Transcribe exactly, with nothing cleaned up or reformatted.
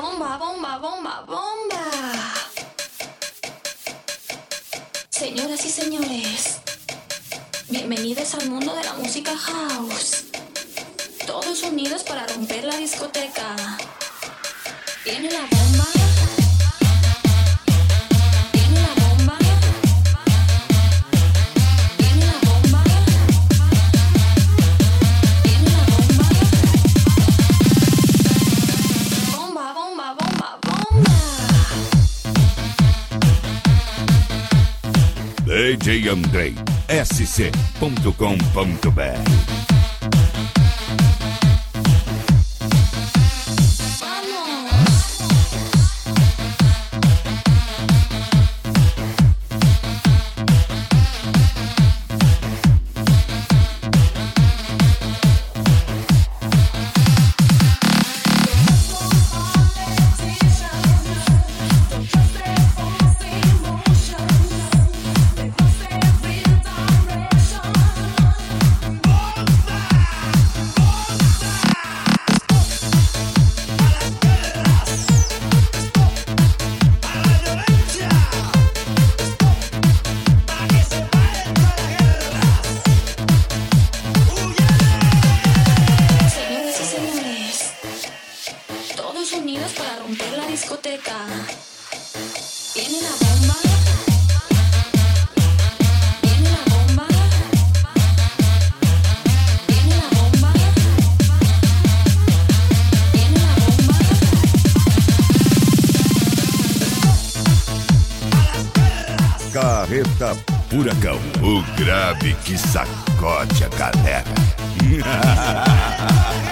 Bomba, bomba, bomba, bomba. Señoras y señores, bienvenidos al mundo de la música house. Todos unidos para romper la discoteca. Viene la bomba. Viene la bomba. Viene la bomba. Viene la bomba. Bomba, bomba, bomba, bomba. D J Andrei, S C ponto com ponto B R. Unidos para romper la discoteca. Viene la bomba. Viene la bomba. Viene la bomba. Viene la bomba. Carreta Furacão, o grave que sacode a galera.